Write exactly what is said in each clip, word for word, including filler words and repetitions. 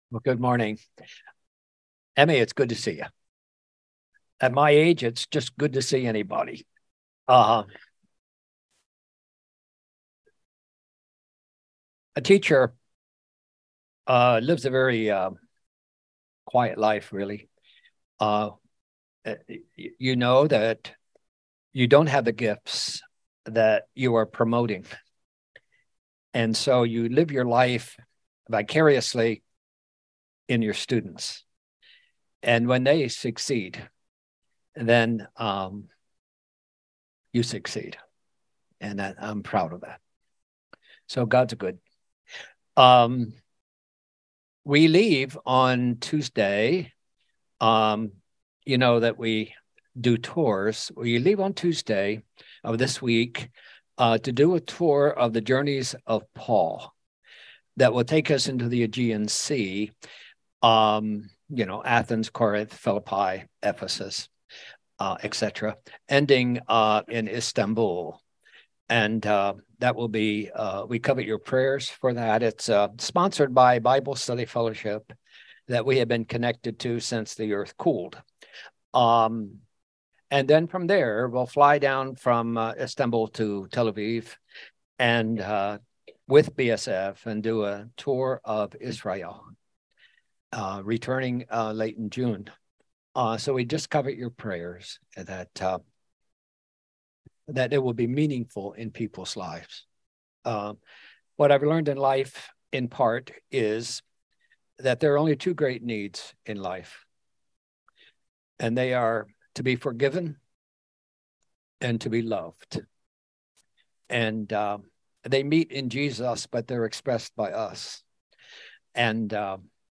Well, good morning. Emmy, it's good to see you. At my age, it's just good to see anybody. Uh, a teacher uh, lives a very uh, quiet life, really. Uh, you know that you don't have the gifts that you are promoting. And so you live your life vicariously in your students. And when they succeed, then um, you succeed. And that, I'm proud of that. So God's good. Um, we leave on Tuesday. Um, you know that we do tours. We leave on Tuesday of this week uh, to do a tour of the journeys of Paul that will take us into the Aegean Sea. Um, you know, Athens, Corinth, Philippi, Ephesus, uh, et cetera, ending uh, in Istanbul. And uh, that will be, uh, we covet your prayers for that. It's uh, sponsored by Bible Study Fellowship that we have been connected to since the earth cooled. Um, and then from there, we'll fly down from uh, Istanbul to Tel Aviv and uh, with B S F and do a tour of Israel, uh, returning uh, late in June. Uh, so we just covet your prayers that uh, that it will be meaningful in people's lives. Uh, what I've learned in life, in part, is that there are only two great needs in life, and they are to be forgiven and to be loved. And uh, they meet in Jesus, but they're expressed by us. And uh,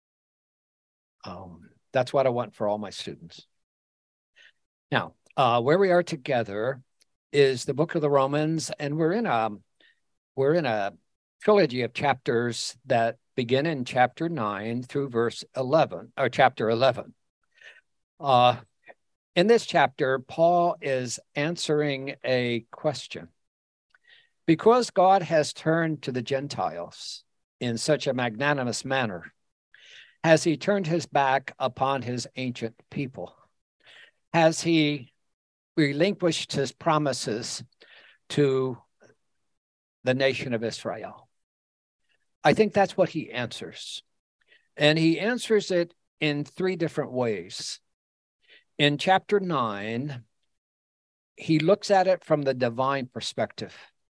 um, that's what I want for all my students. Now, uh, where we are together is the book of the Romans, and we're in a we're in a trilogy of chapters that begin in chapter nine through verse eleven, or chapter eleven. Uh, in this chapter, Paul is answering a question. Because God has turned to the Gentiles in such a magnanimous manner, has he turned his back upon his ancient people? Has he relinquished his promises to the nation of Israel? I think that's what he answers. And he answers it in three different ways. In chapter nine, he looks at it from the divine perspective.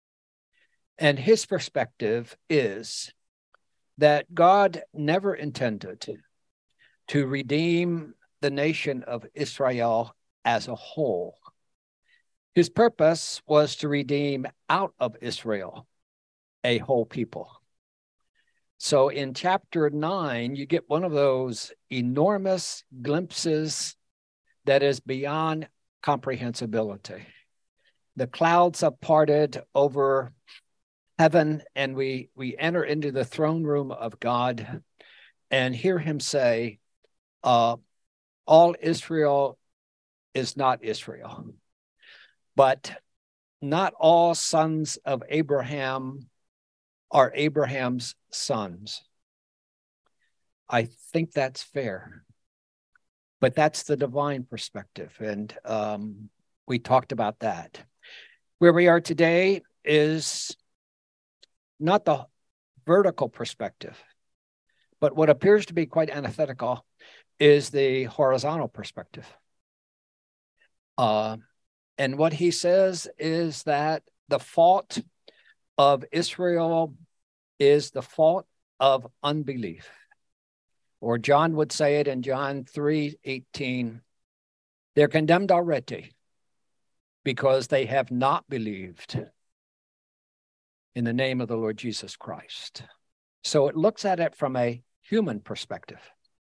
And his perspective is that God never intended to redeem the nation of Israel as a whole. His purpose was to redeem out of Israel a whole people. So in chapter nine, you get one of those enormous glimpses that is beyond comprehensibility. The clouds have parted over heaven, and we we enter into the throne room of God and hear him say, uh, all Israel is not Israel, but not all sons of Abraham are Abraham's sons. I think that's fair, but that's the divine perspective, and um, we talked about that. Where we are today is not the vertical perspective, but what appears to be quite antithetical is the horizontal perspective. Uh, and what he says is that the fault of Israel is the fault of unbelief. Or John would say it in John three eighteen, they're condemned already because they have not believed in the name of the Lord Jesus Christ. So it looks at it from a human perspective.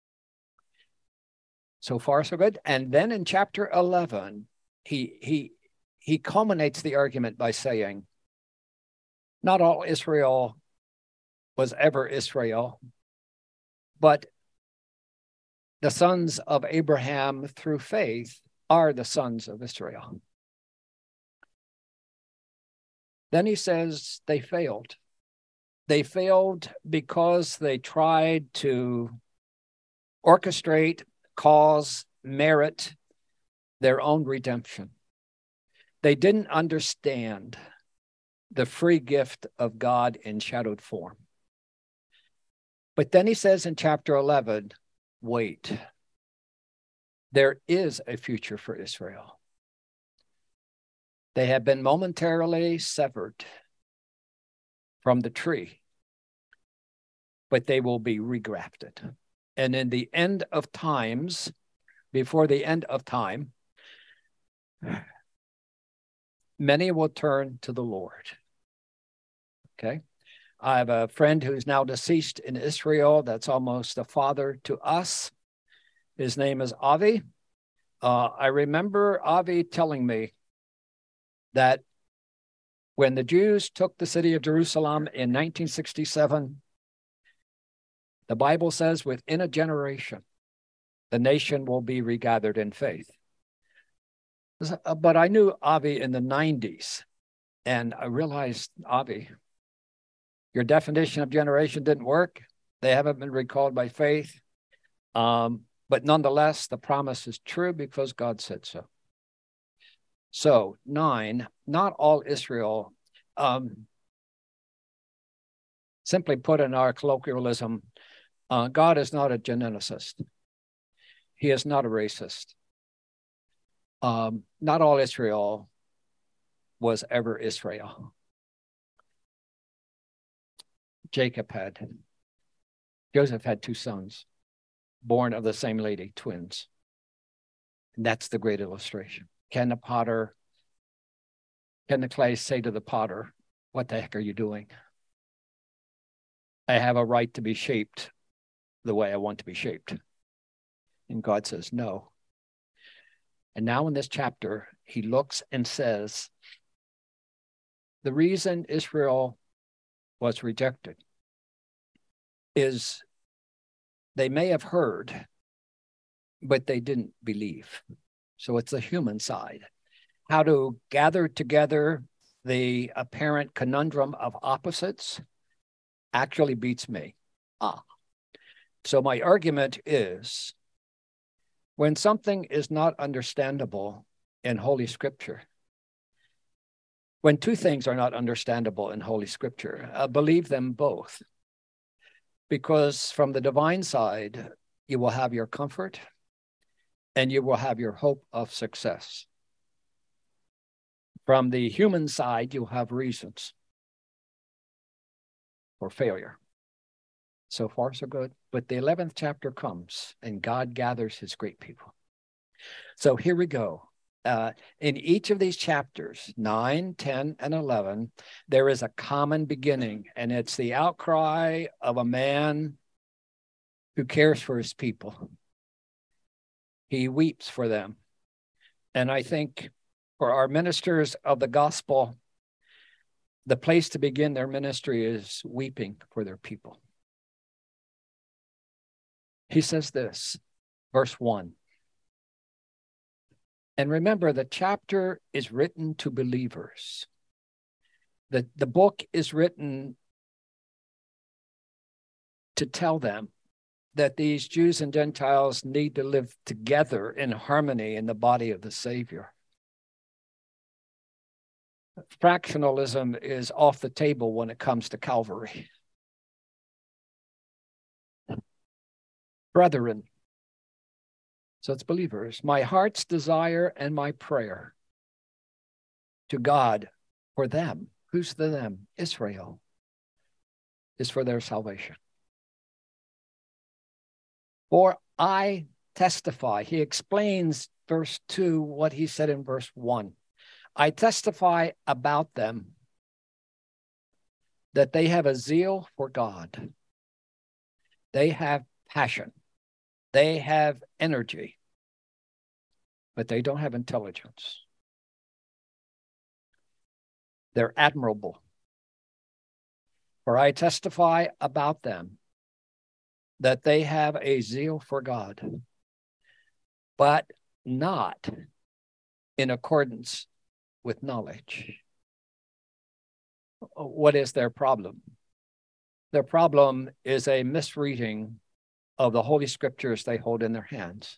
So far, so good. And then in chapter eleven, he he he culminates the argument by saying, not all Israel was ever Israel, but the sons of Abraham through faith are the sons of Israel. Then he says they failed. They failed because they tried to orchestrate, cause, merit their own redemption. They didn't understand the free gift of God in shadowed form. But then he says in chapter eleven, wait, there is a future for Israel. They have been momentarily severed from the tree, but they will be regrafted. And in the end of times, before the end of time, many will turn to the Lord. Okay? I have a friend who's now deceased in Israel that's almost a father to us. His name is Avi. Uh, I remember Avi telling me that when the Jews took the city of Jerusalem in nineteen sixty-seven, the Bible says within a generation, the nation will be regathered in faith. But I knew Avi in the nineties, and I realized, Avi, your definition of generation didn't work. They haven't been recalled by faith. Um, but nonetheless, the promise is true because God said so. So, nine, not all Israel, um, simply put in our colloquialism, uh, God is not a geneticist. He is not a racist. Um, not all Israel was ever Israel. Jacob had, Joseph had two sons, born of the same lady, twins. And that's the great illustration. Can the potter, can the clay say to the potter, what the heck are you doing? I have a right to be shaped the way I want to be shaped. And God says, no. And now in this chapter, he looks and says, the reason Israel was rejected is they may have heard, but they didn't believe. So it's the human side. How to gather together the apparent conundrum of opposites actually beats me. Ah. So my argument is, when something is not understandable in Holy Scripture, when two things are not understandable in Holy Scripture, uh, believe them both. Because from the divine side, you will have your comfort and you will have your hope of success. From the human side, you'll have reasons for failure. So far, so good. But the eleventh chapter comes and God gathers his great people. So here we go. Uh, in each of these chapters, nine, ten, and eleven, there is a common beginning, and it's the outcry of a man who cares for his people. He weeps for them. And I think for our ministers of the gospel, the place to begin their ministry is weeping for their people. He says this, verse one. And remember, the chapter is written to believers. The, the book is written to tell them that these Jews and Gentiles need to live together in harmony in the body of the Savior. Fractionalism is off the table when it comes to Calvary. Brethren, so it's believers, my heart's desire and my prayer to God for them, who's the them? Israel, is for their salvation. For I testify, he explains verse two, what he said in verse one. I testify about them that they have a zeal for God. They have passion. They have energy, but they don't have intelligence. They're admirable. For I testify about them that they have a zeal for God, but not in accordance with knowledge. What is their problem? Their problem is a misreading of the Holy Scriptures they hold in their hands.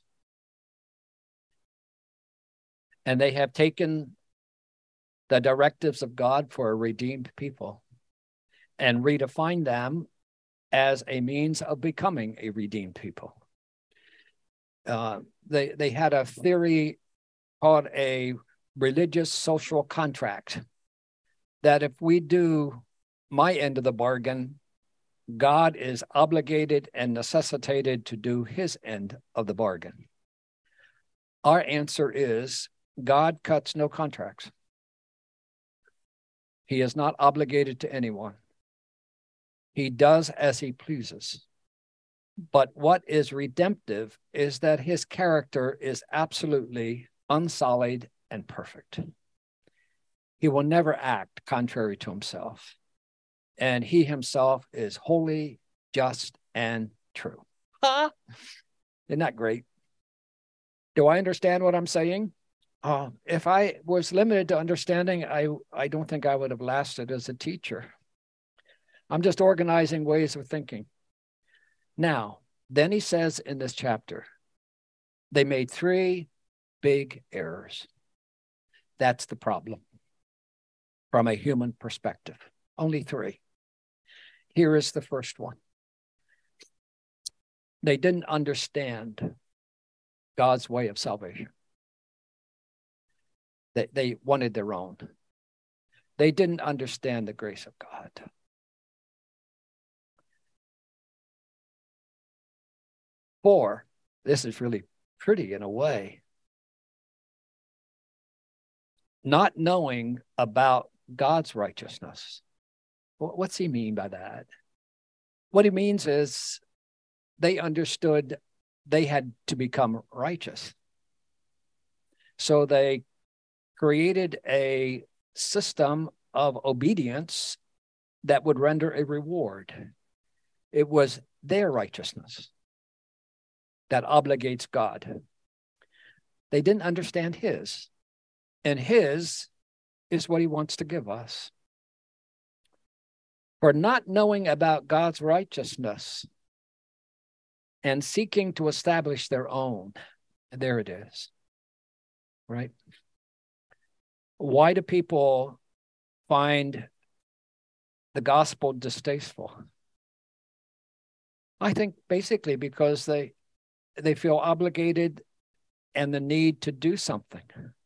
And they have taken the directives of God for a redeemed people and redefined them as a means of becoming a redeemed people. Uh, they, they had a theory called a religious social contract, that if we do my end of the bargain, God is obligated and necessitated to do his end of the bargain. Our answer is God cuts no contracts. He is not obligated to anyone. He does as he pleases. But what is redemptive is that his character is absolutely unsullied and perfect. He will never act contrary to himself. And he himself is holy, just, and true. Huh? Isn't that great? Do I understand what I'm saying? Uh, if I was limited to understanding, I, I don't think I would have lasted as a teacher. I'm just organizing ways of thinking. Now, then he says in this chapter, they made three big errors. That's the problem from a human perspective. Only three. Here is the first one. They didn't understand God's way of salvation. They, they wanted their own. They didn't understand the grace of God. Four, this is really pretty in a way. Not knowing about God's righteousness. What's he mean by that? What he means is they understood they had to become righteous. So they created a system of obedience that would render a reward. It was their righteousness that obligates God. They didn't understand his, and his is what he wants to give us. For not knowing about God's righteousness and seeking to establish their own, there it is, right? Why do people find the gospel distasteful? I think basically because they they feel obligated and the need to do something.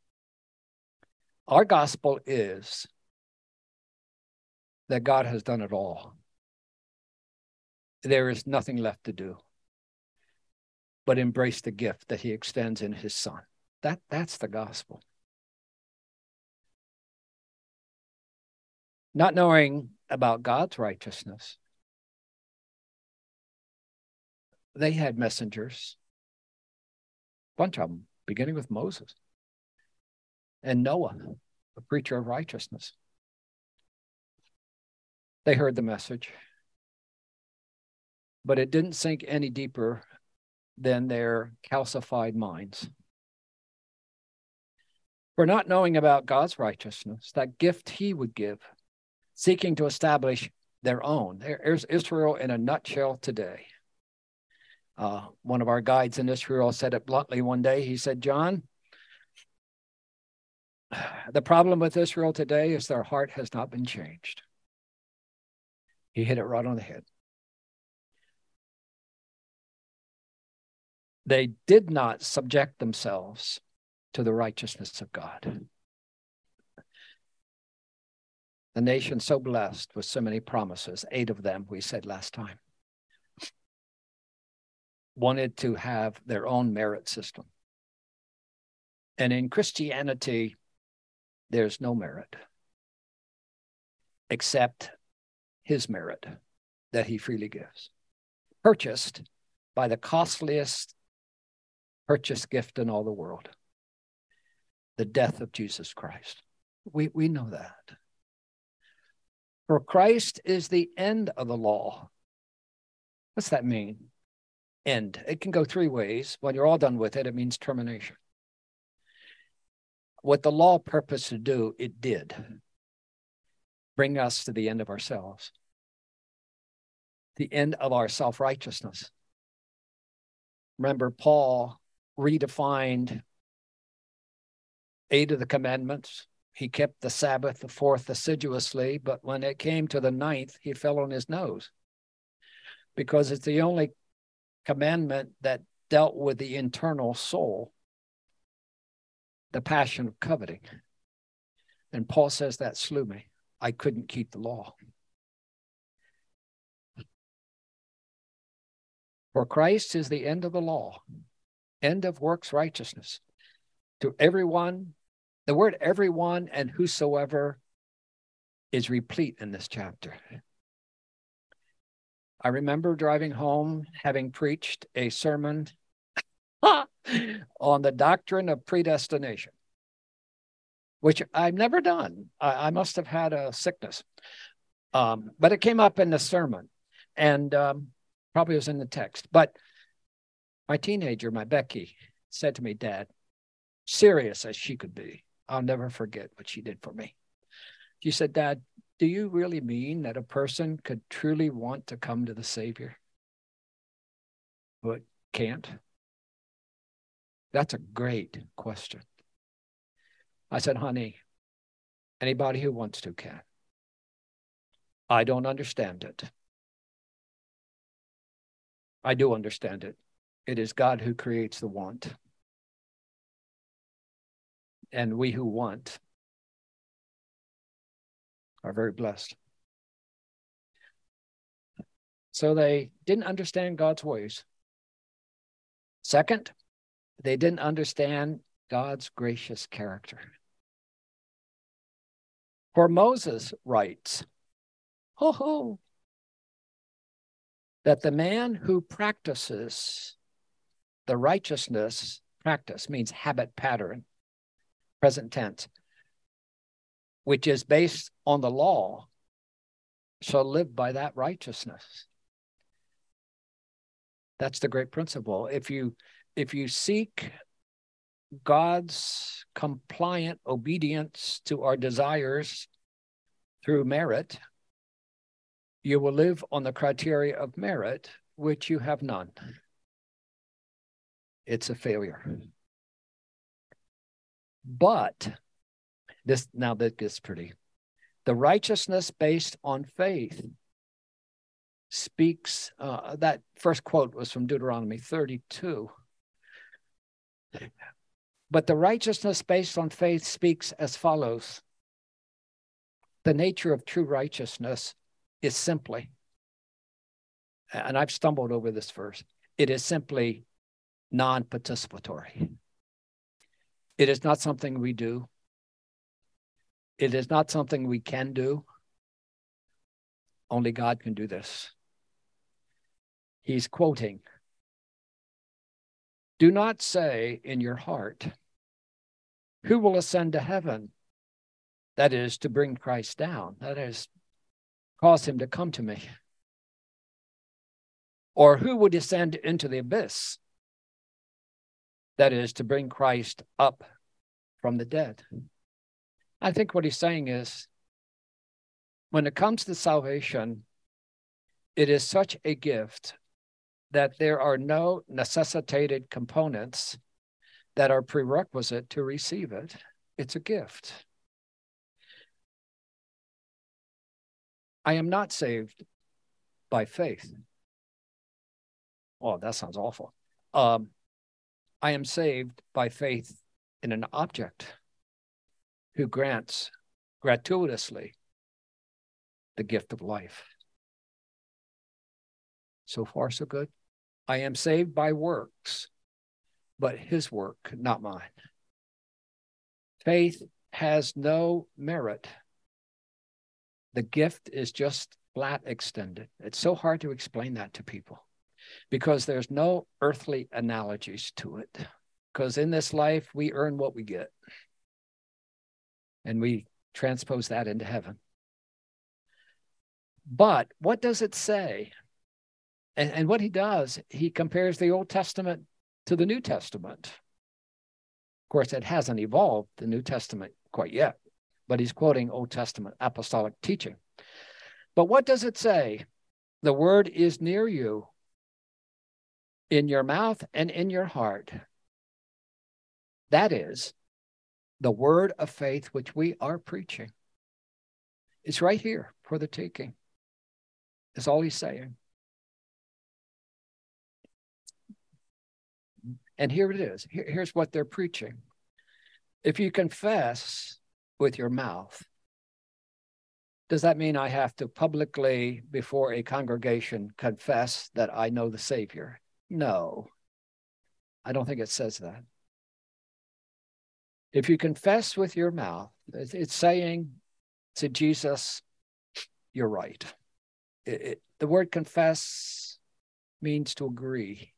Our gospel is that God has done it all. There is nothing left to do but embrace the gift that he extends in his Son. That, that's the gospel. Not knowing about God's righteousness, they had messengers, a bunch of them, beginning with Moses and Noah, a preacher of righteousness. They heard the message, but it didn't sink any deeper than their calcified minds. For not knowing about God's righteousness, that gift he would give, seeking to establish their own. There's Israel in a nutshell today. Uh, one of our guides in Israel said it bluntly one day. He said, John, the problem with Israel today is their heart has not been changed. He hit it right on the head. They did not subject themselves to the righteousness of God. The nation so blessed with so many promises, eight of them we said last time, wanted to have their own merit system. And in Christianity, there's no merit except his merit that he freely gives, purchased by the costliest purchase gift in all the world, the death of Jesus Christ. We, we know that. For Christ is the end of the law. What's that mean? End. It can go three ways. When you're all done with it, it means termination. What the law purposed to do, it did. Bring us to the end of ourselves. The end of our self-righteousness. Remember, Paul redefined eight of the commandments. He kept the Sabbath, the fourth, assiduously, but when it came to the ninth, he fell on his nose because it's the only commandment that dealt with the internal soul, the passion of coveting. And Paul says that slew me. I couldn't keep the law. For Christ is the end of the law, end of works righteousness. To everyone, the word everyone and whosoever is replete in this chapter. I remember driving home, having preached a sermon on the doctrine of predestination, which I've never done. I, I must have had a sickness. Um, but it came up in the sermon, and um, probably was in the text. But my teenager, my Becky, said to me, Dad, serious as she could be, I'll never forget what she did for me. She said, Dad, do you really mean that a person could truly want to come to the Savior but can't? That's a great question. I said, honey, anybody who wants to can. I don't understand it. I do understand it. It is God who creates the want. And we who want are very blessed. So they didn't understand God's ways. Second, they didn't understand God's gracious character. For Moses writes, ho ho, that the man who practices the righteousness, practice means habit pattern, present tense, which is based on the law, shall live by that righteousness. That's the great principle. If you, if you seek God's compliant obedience to our desires through merit, you will live on the criteria of merit, which you have none. It's a failure. But this, now that gets pretty. The righteousness based on faith speaks, uh, that first quote was from Deuteronomy thirty-two. But the righteousness based on faith speaks as follows. The nature of true righteousness is simply, and I've stumbled over this verse, it is simply non-participatory. It is not something we do. It is not something we can do. Only God can do this. He's quoting, do not say in your heart, who will ascend to heaven? That is to bring Christ down. That is, cause him to come to me. Or who would descend into the abyss? That is to bring Christ up from the dead. I think what he's saying is, when it comes to salvation, it is such a gift that there are no necessitated components that are prerequisite to receive it. It's a gift. I am not saved by faith. Oh, that sounds awful. Um, I am saved by faith in an object who grants gratuitously the gift of life. So far, so good. I am saved by works, but his work, not mine. Faith has no merit. The gift is just flat extended. It's so hard to explain that to people because there's no earthly analogies to it. Because in this life, we earn what we get. And we transpose that into heaven. But what does it say? And, and what he does, he compares the Old Testament to the New Testament. Of course, it hasn't evolved the New Testament quite yet, but he's quoting Old Testament apostolic teaching. But what does it say? The word is near you. in your mouth and in your heart. That is the word of faith which we are preaching. It's right here for the taking. That's all he's saying. And here it is. Here, here's what they're preaching. If you confess with your mouth, does that mean I have to publicly, before a congregation, confess that I know the Savior? No, I don't think it says that. If you confess with your mouth, it's saying to Jesus, you're right. It, it, the word confess means to agree.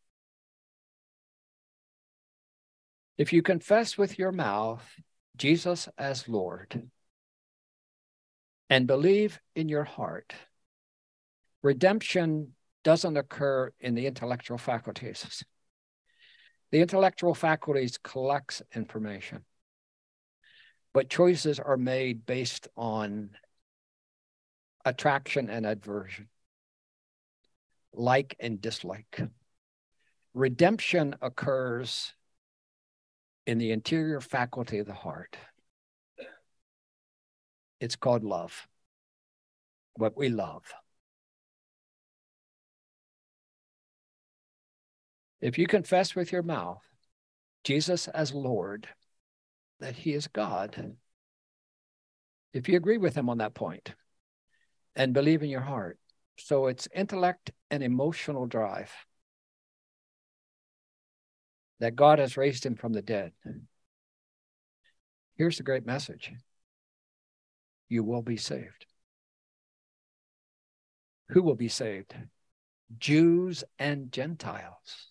If you confess with your mouth Jesus as Lord and believe in your heart, redemption doesn't occur in the intellectual faculties. The intellectual faculties collects information, but choices are made based on attraction and aversion, like and dislike. Redemption occurs in the interior faculty of the heart. It's called love, what we love. If you confess with your mouth Jesus as Lord, that he is God, if you agree with him on that point and believe in your heart, so it's intellect and emotional drive that God has raised him from the dead. Here's the great message. You will be saved. Who will be saved? Jews and Gentiles.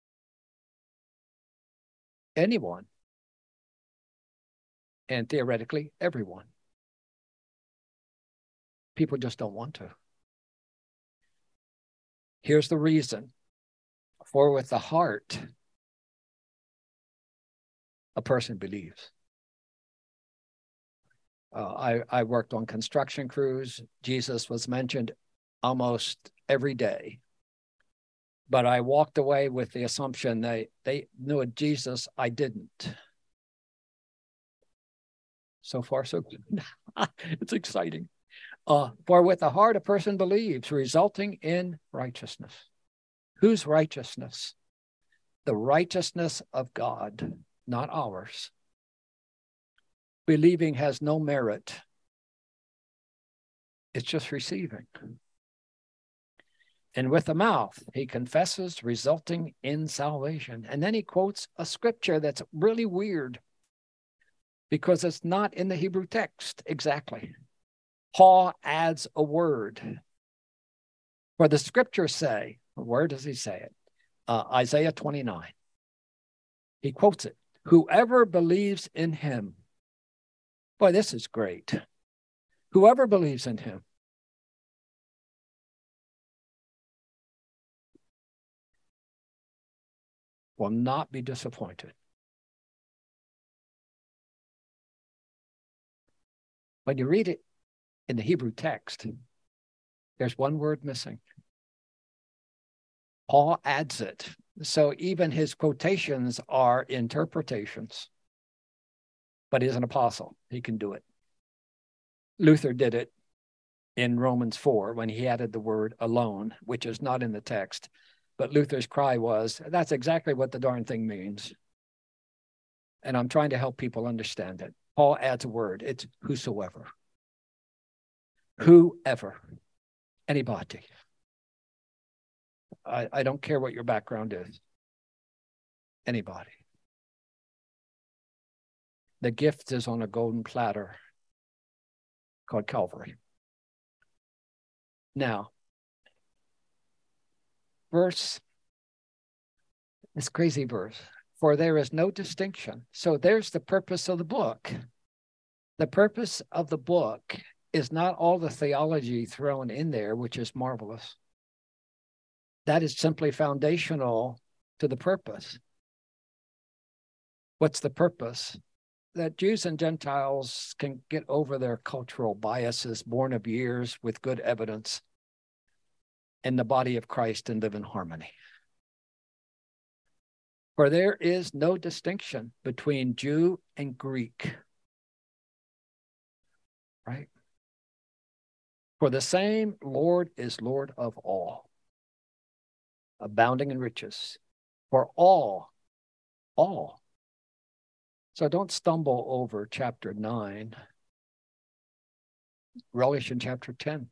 Anyone. And theoretically, everyone. People just don't want to. Here's the reason. For with the heart, a person believes. Uh, I, I worked on construction crews. Jesus was mentioned almost every day. But I walked away with the assumption they, they knew a Jesus I didn't. So far, so good. It's exciting. Uh, for with the heart a person believes, resulting in righteousness. Whose righteousness? The righteousness of God, not ours. Believing has no merit. It's just receiving. And with the mouth, he confesses, resulting in salvation. And then he quotes a scripture that's really weird because it's not in the Hebrew text exactly. Paul adds a word. For the scriptures say, where does he say it? Uh, Isaiah twenty-nine. He quotes it. Whoever believes in him. Boy, this is great. Whoever believes in him. Will not be disappointed. When you read it in the Hebrew text, there's one word missing. Paul adds it. So even his quotations are interpretations. But he's an apostle. He can do it. Luther did it in Romans four when he added the word alone, which is not in the text. But Luther's cry was, that's exactly what the darn thing means. And I'm trying to help people understand it. Paul adds a word. It's whosoever. Whoever. Anybody. I, I don't care what your background is. Anybody. The gift is on a golden platter called Calvary. Now, verse, this crazy verse, for there is no distinction. So there's the purpose of the book. The purpose of the book is not all the theology thrown in there, which is marvelous. That is simply foundational to the purpose. What's the purpose? That Jews and Gentiles can get over their cultural biases, born of years with good evidence, in the body of Christ and live in harmony. For there is no distinction between Jew and Greek. Right? For the same Lord is Lord of all, abounding in riches. For all, all. So don't stumble over chapter nine, relish in chapter ten.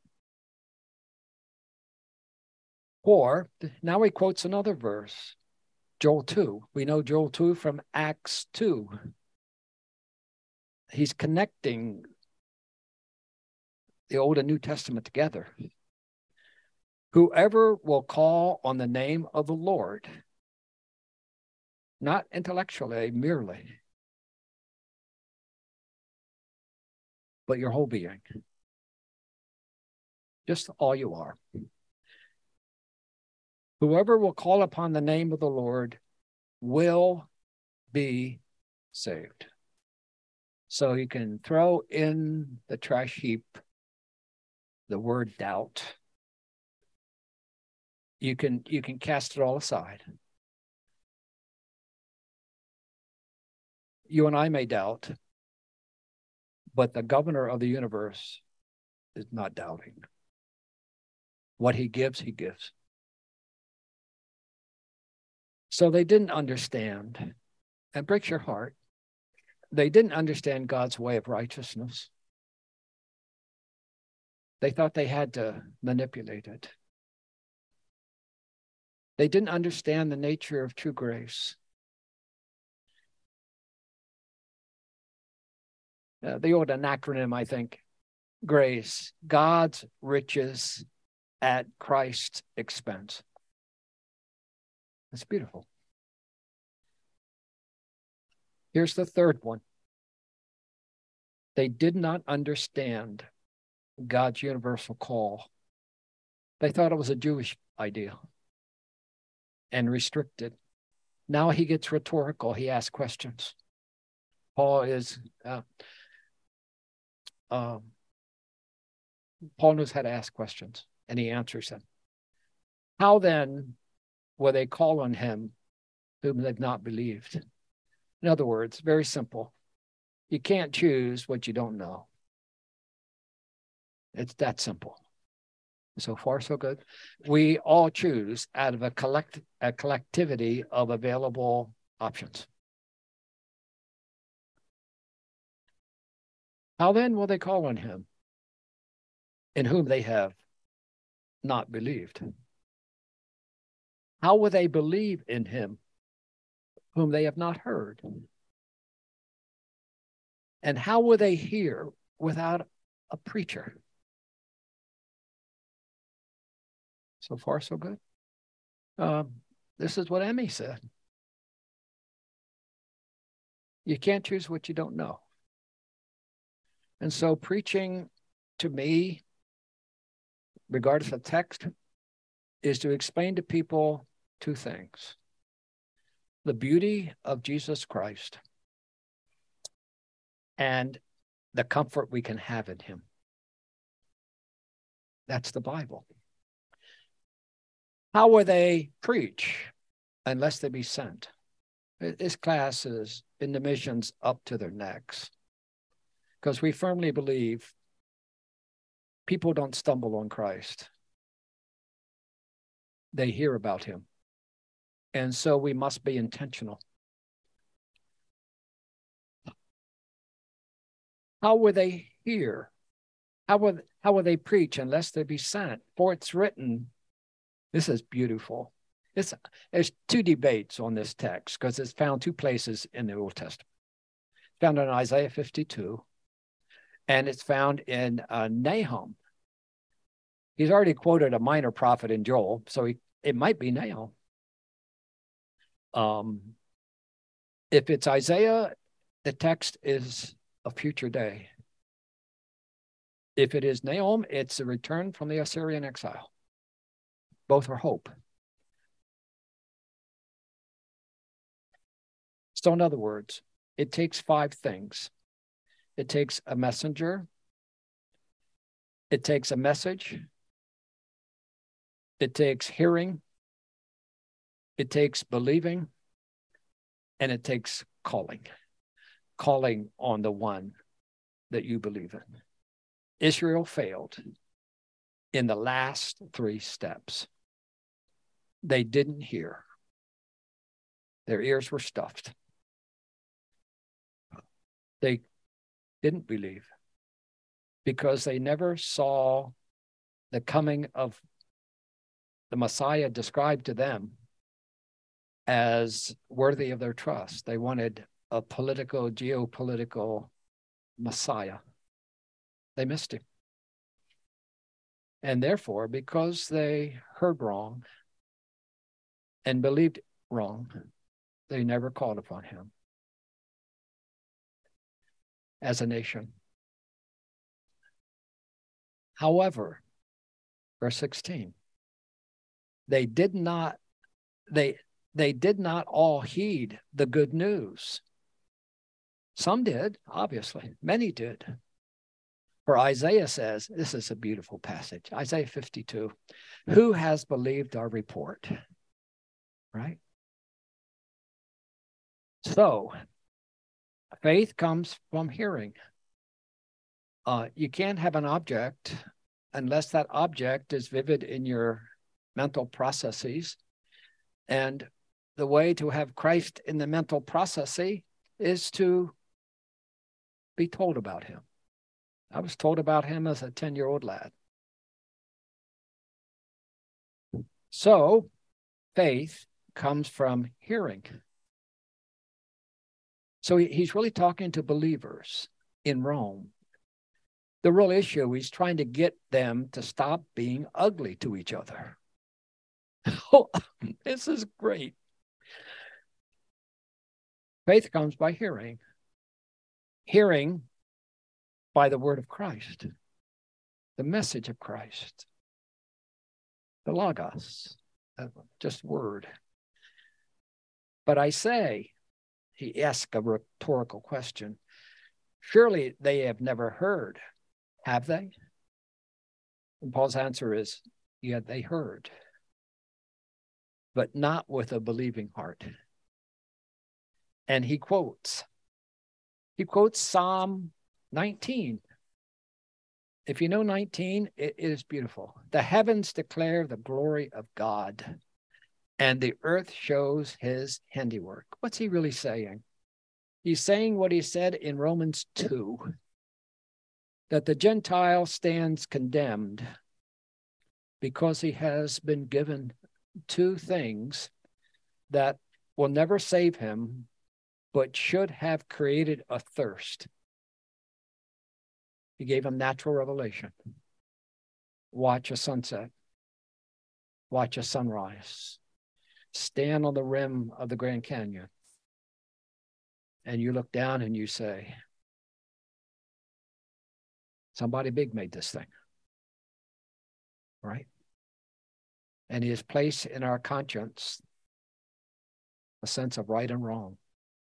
Or now he quotes another verse, Joel two. We know Joel two from Acts two. He's connecting the Old and New Testament together. Whoever will call on the name of the Lord, not intellectually merely, but your whole being, just all you are. Whoever will call upon the name of the Lord will be saved. So you can throw in the trash heap the word doubt. You can, you can cast it all aside. You and I may doubt, but the governor of the universe is not doubting. What he gives, he gives. So they didn't understand, and breaks your heart, they didn't understand God's way of righteousness. They thought they had to manipulate it. They didn't understand the nature of true grace. Uh, the old acronym, I think, grace, God's riches at Christ's expense. That's beautiful. Here's the third one. They did not understand God's universal call. They thought it was a Jewish idea and restricted. Now he gets rhetorical. He asks questions. Paul is, uh, um, Paul knows how to ask questions, and he answers them. How then will they call on him whom they've not believed? In other words, very simple. You can't choose what you don't know. It's that simple. So far, so good. We all choose out of a collect a collectivity of available options. How then will they call on him in whom they have not believed? How will they believe in him whom they have not heard? And how will they hear without a preacher? So far, so good. Um, this is what Emmy said. You can't choose what you don't know. And so preaching to me, regardless of text, is to explain to people two things. The beauty of Jesus Christ and the comfort we can have in him. That's the Bible. How will they preach unless they be sent? This class is in the missions up to their necks, because we firmly believe people don't stumble on Christ. They hear about him. And so we must be intentional. How will they hear? How will, how will they preach unless they be sent? For it's written, this is beautiful. It's, there's two debates on this text because it's found two places in the Old Testament. It's found in Isaiah fifty-two, and it's found in uh, Nahum. He's already quoted a minor prophet in Joel, so he, it might be Nahum. Um, if it's Isaiah, the text is a future day. If it is Nahum, it's a return from the Assyrian exile. Both are hope. So in other words, it takes five things. It takes a messenger. It takes a message. It takes hearing. It takes believing. And it takes calling, calling on the one that you believe in. Israel failed in the last three steps. They didn't hear. Their ears were stuffed. They didn't believe because they never saw the coming of the Messiah described to them as worthy of their trust. They wanted a political, geopolitical Messiah. They missed him. And therefore, because they heard wrong and believed wrong, they never called upon him as a nation. However, verse sixteen, they did not, they, they did not all heed the good news. Some did, obviously. Many did. For Isaiah says, this is a beautiful passage, Isaiah fifty-two, who has believed our report? Right? So, faith comes from hearing. Uh, you can't have an object unless that object is vivid in your mental processes. And the way to have Christ in the mental processes is to be told about him. I was told about him as a ten-year-old lad. So, faith comes from hearing. So he, he's really talking to believers in Rome. The real issue, he's trying to get them to stop being ugly to each other. Oh, this is great. Faith comes by hearing. Hearing by the word of Christ, the message of Christ, the Logos, just word. But I say, he asked a rhetorical question, surely they have never heard, have they? And Paul's answer is, yeah, they heard, but not with a believing heart. And he quotes, he quotes Psalm nineteen. If you know nineteen, it, it is beautiful. The heavens declare the glory of God, and the earth shows his handiwork. What's he really saying? He's saying what he said in Romans two, that the Gentile stands condemned because he has been given two things that will never save him, but should have created a thirst. He gave him natural revelation. Watch a sunset. Watch a sunrise. Stand on the rim of the Grand Canyon. And you look down and you say, somebody big made this thing. Right? And he has placed in our conscience a sense of right and wrong,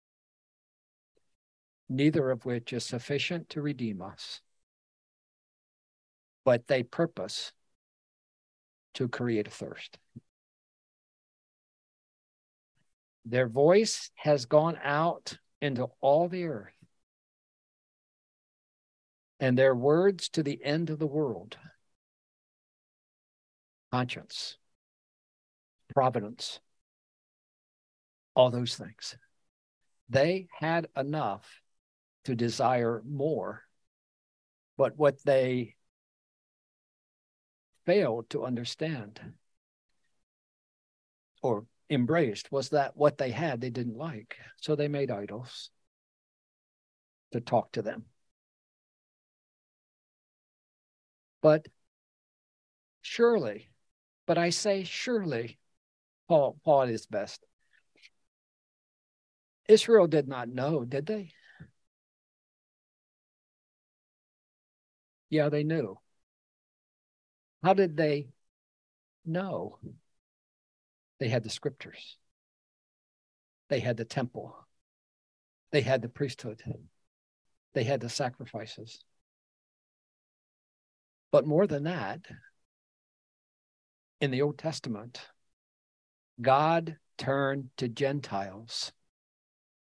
neither of which is sufficient to redeem us, but they purpose to create a thirst. Their voice has gone out into all the earth, and their words to the end of the world. Conscience, providence, all those things. They had enough to desire more, but what they failed to understand or embraced was that what they had they didn't like. So they made idols to talk to them. But surely, but I say surely, Paul, Paul at his best. Israel did not know, did they? Yeah, they knew. How did they know? They had the scriptures. They had the temple. They had the priesthood. They had the sacrifices. But more than that, in the Old Testament, God turned to Gentiles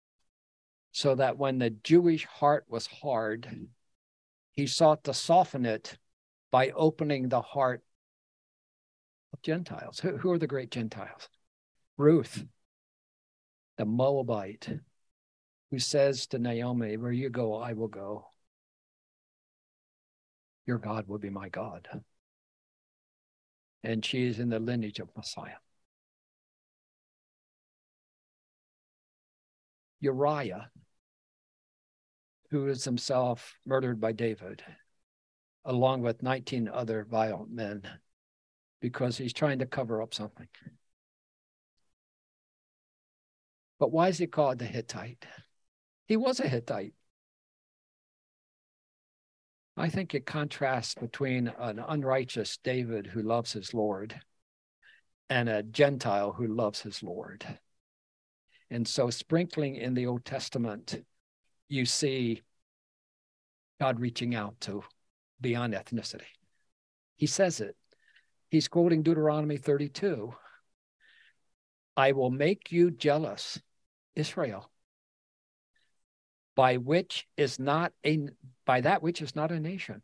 so that when the Jewish heart was hard, he sought to soften it by opening the heart of Gentiles. Who, who are the great Gentiles? Ruth, the Moabite, who says to Naomi, where you go, I will go. Your God will be my God. And she is in the lineage of Messiah. Uriah, who is himself murdered by David, along with nineteen other violent men, because he's trying to cover up something. But why is he called the Hittite? He was a Hittite. I think it contrasts between an unrighteous David who loves his Lord and a Gentile who loves his Lord. And so sprinkling in the Old Testament, you see God reaching out to beyond ethnicity. He says it. He's quoting Deuteronomy thirty-two. I will make you jealous, Israel, by which is not a by that which is not a nation,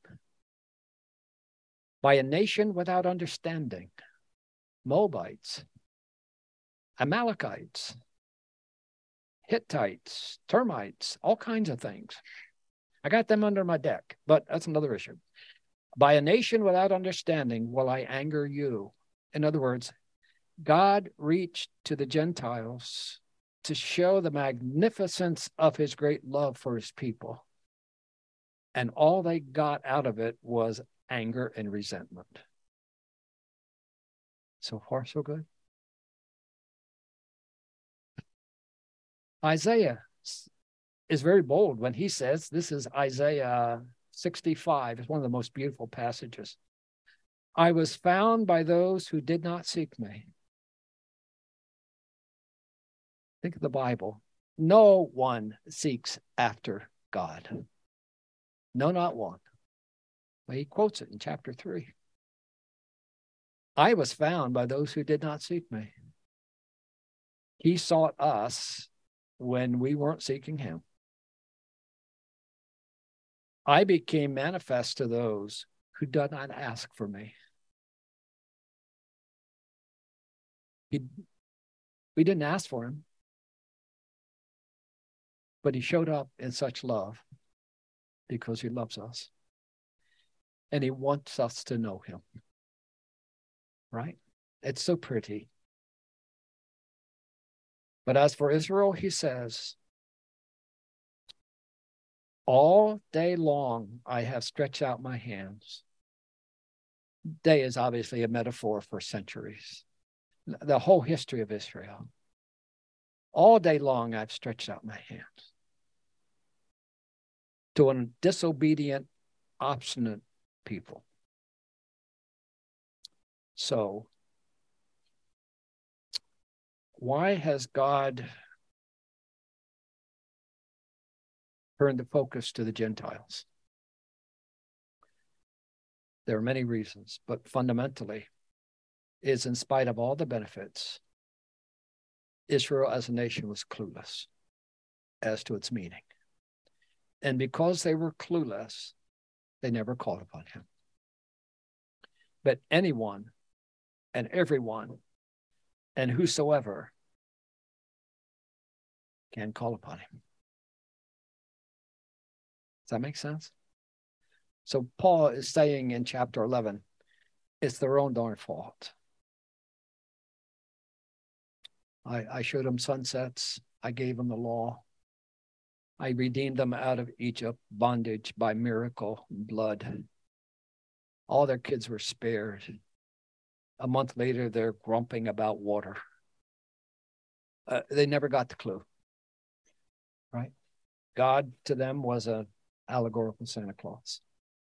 by a nation without understanding, Moabites, Amalekites, Hittites, termites, all kinds of things. I got them under my deck, but that's another issue. By a nation without understanding will I anger you. In other words, God reached to the Gentiles to show the magnificence of his great love for his people. And all they got out of it was anger and resentment. So far, so good. Isaiah is very bold when he says, this is Isaiah sixty-five. It's one of the most beautiful passages. I was found by those who did not seek me. Think of the Bible. No one seeks after God. No, not one. But he quotes it in chapter three. I was found by those who did not seek me. He sought us when we weren't seeking him. I became manifest to those who did not ask for me. He, we didn't ask for him, but he showed up in such love because he loves us. And he wants us to know him. Right? It's so pretty. But as for Israel, he says, all day long I have stretched out my hands. Day is obviously a metaphor for centuries. The whole history of Israel. All day long I've stretched out my hands to a disobedient, obstinate people. So, why has God turned the focus to the Gentiles? There are many reasons, but fundamentally, is in spite of all the benefits, Israel as a nation was clueless as to its meaning. And because they were clueless, they never called upon him. But anyone and everyone and whosoever can call upon him. Does that make sense? So Paul is saying in chapter eleven, it's their own darn fault. I, I showed them sunsets. I gave them the law. I redeemed them out of Egypt bondage by miracle and blood. All their kids were spared. A month later, they're grumping about water. Uh, they never got the clue, right? God to them was an allegorical Santa Claus.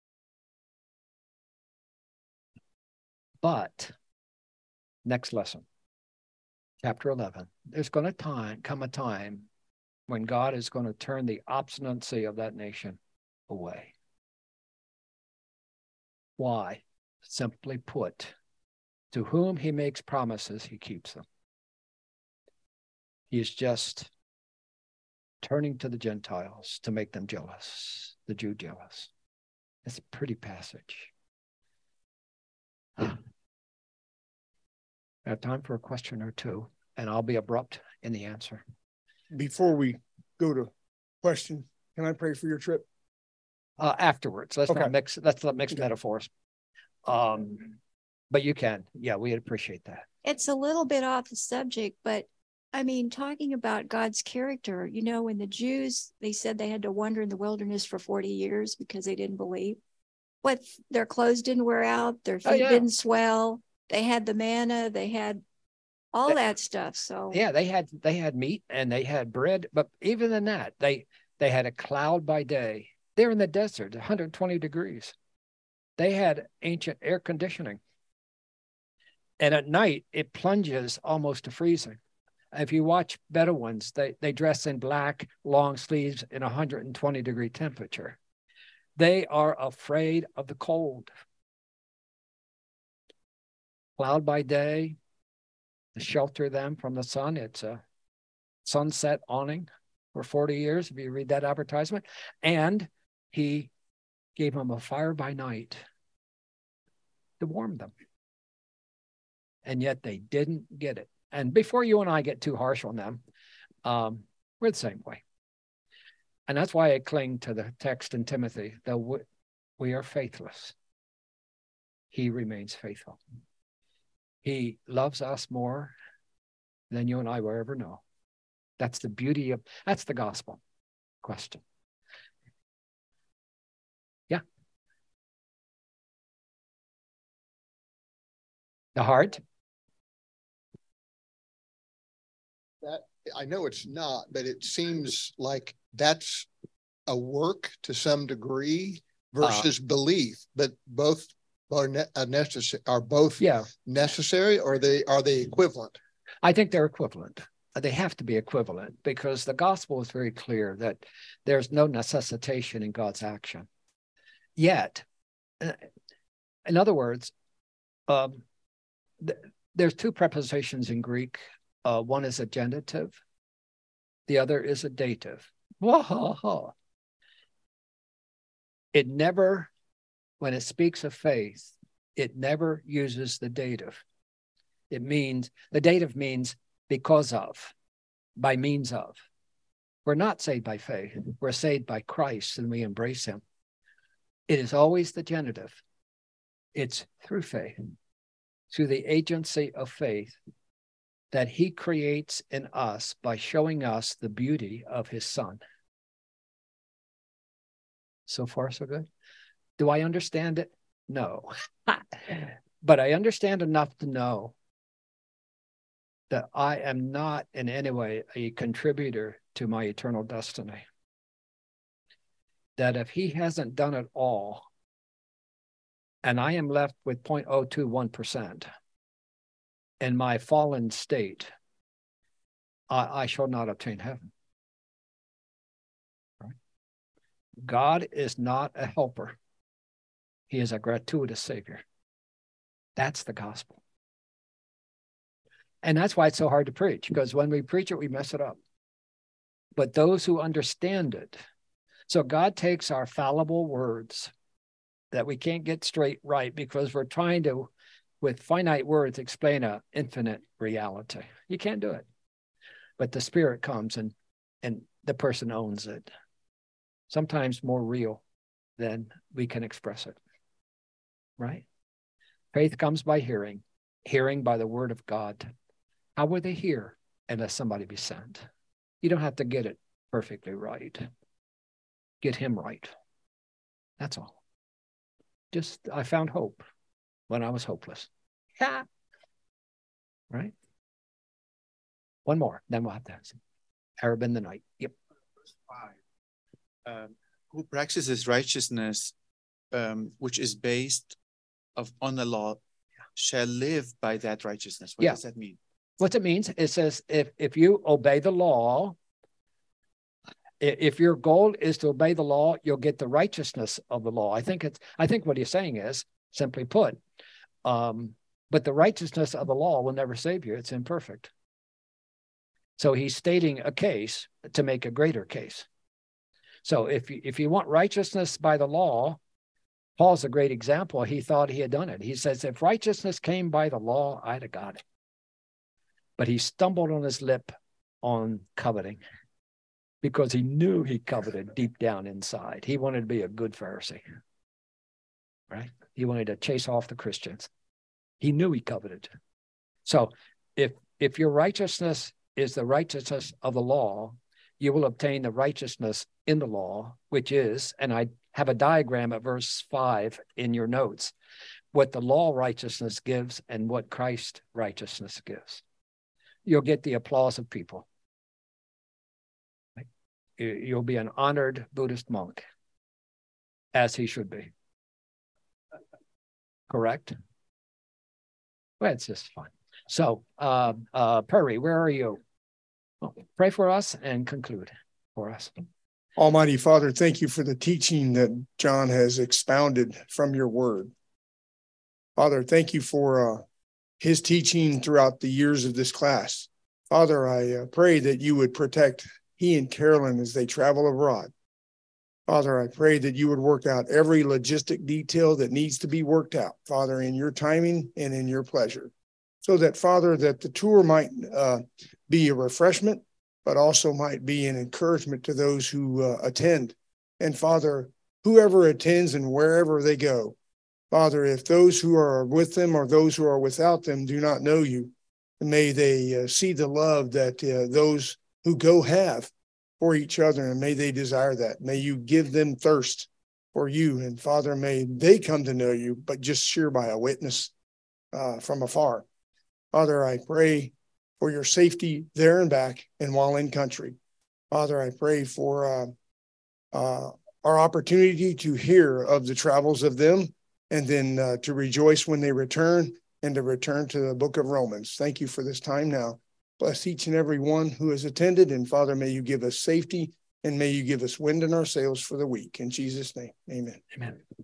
But next lesson, chapter eleven, there's going to time come a time when God is going to turn the obstinacy of that nation away. Why? Simply put, to whom he makes promises, he keeps them. He is just turning to the Gentiles to make them jealous, the Jew jealous. It's a pretty passage. I have time for a question or two, and I'll be abrupt in the answer. Before we go to question, can I pray for your trip? Uh, afterwards. Let's Okay. not mix, let's not mix Okay. metaphors. Um, but you can. Yeah, we'd appreciate that. It's a little bit off the subject, but I mean, talking about God's character, you know, when the Jews, they said they had to wander in the wilderness for forty years because they didn't believe. What, their clothes didn't wear out, their feet Oh, yeah. didn't swell, they had the manna, they had all They- that stuff. So Yeah, they had they had meat and they had bread, but even in that, they they had a cloud by day. They're in the desert, one hundred twenty degrees. They had ancient air conditioning. And at night, it plunges almost to freezing. If you watch Bedouins, they, they dress in black, long sleeves in one hundred twenty degree temperature. They are afraid of the cold. Cloud by day, to shelter them from the sun. It's a sunset awning for forty years, if you read that advertisement. And he gave them a fire by night to warm them. And yet they didn't get it. And before you and I get too harsh on them, um, we're the same way. And that's why I cling to the text in Timothy, though we are faithless, he remains faithful. He loves us more than you and I will ever know. That's the beauty of, that's the gospel. Question. Yeah. The heart. That, I know it's not, but it seems like that's a work to some degree versus uh, belief, but both are ne- necessary. Are both yeah. necessary, or they are they equivalent? I think they're equivalent. They have to be equivalent because the gospel is very clear that there's no necessitation in God's action. Yet, in other words, um, th- there's two prepositions in Greek. Uh, one is a genitive. The other is a dative. It never, when it speaks of faith, it never uses the dative. It means, the dative means because of, by means of. We're not saved by faith. We're saved by Christ and we embrace him. It is always the genitive. It's through faith, through the agency of faith, that he creates in us by showing us the beauty of his son. So far, so good. Do I understand it? No. But I understand enough to know that I am not in any way a contributor to my eternal destiny. That if he hasn't done it all, and I am left with zero point zero two one percent, in my fallen state, I, I shall not obtain heaven. Right? God is not a helper. He is a gratuitous Savior. That's the gospel. And that's why it's so hard to preach, because when we preach it, we mess it up. But those who understand it, so God takes our fallible words that we can't get straight right because we're trying to, with finite words, explain an infinite reality. You can't do it. But the Spirit comes and, and the person owns it. Sometimes more real than we can express it. Right? Faith comes by hearing, hearing by the word of God. How will they hear unless somebody be sent? You don't have to get it perfectly right. Get him right. That's all. Just, I found hope when I was hopeless. Yeah. Right? One more, then we'll have to have some. Arab in the night. Yep. Verse five. Um, who practices righteousness, um, which is based of on the law, shall live by that righteousness. What yeah. does that mean? What it means, it says if if you obey the law, if your goal is to obey the law, you'll get the righteousness of the law. I think it's. I think what he's saying is, simply put, um, but the righteousness of the law will never save you. It's imperfect. So he's stating a case to make a greater case. So if you, if you want righteousness by the law, Paul's a great example. He thought he had done it. He says, if righteousness came by the law, I'd have got it. But he stumbled on his lip on coveting because he knew he coveted deep down inside. He wanted to be a good Pharisee, right? He wanted to chase off the Christians. He knew he coveted. So if, if your righteousness is the righteousness of the law, you will obtain the righteousness in the law, which is, and I have a diagram at verse five in your notes, what the law righteousness gives and what Christ righteousness gives. You'll get the applause of people. You'll be an honored Buddhist monk, as he should be. Correct? Well, it's just fun. So, uh, uh, Perry, where are you? Well, pray for us and conclude for us. Almighty Father, thank you for the teaching that John has expounded from your word. Father, thank you for uh, his teaching throughout the years of this class. Father, I uh, pray that you would protect he and Carolyn as they travel abroad. Father, I pray that you would work out every logistic detail that needs to be worked out, Father, in your timing and in your pleasure. So that, Father, that the tour might uh, be a refreshment, but also might be an encouragement to those who uh, attend. And Father, whoever attends and wherever they go, Father, if those who are with them or those who are without them do not know you, may they uh, see the love that uh, those who go have for each other, and may they desire that. May you give them thirst for you. And Father, may they come to know you, but just sure by a witness uh, from afar. Father, I pray for your safety there and back and while in country. Father, I pray for uh, uh, our opportunity to hear of the travels of them and then uh, to rejoice when they return and to return to the book of Romans. Thank you for this time now. Bless each and every one who has attended. And Father, may you give us safety and may you give us wind in our sails for the week. In Jesus' name, amen. Amen.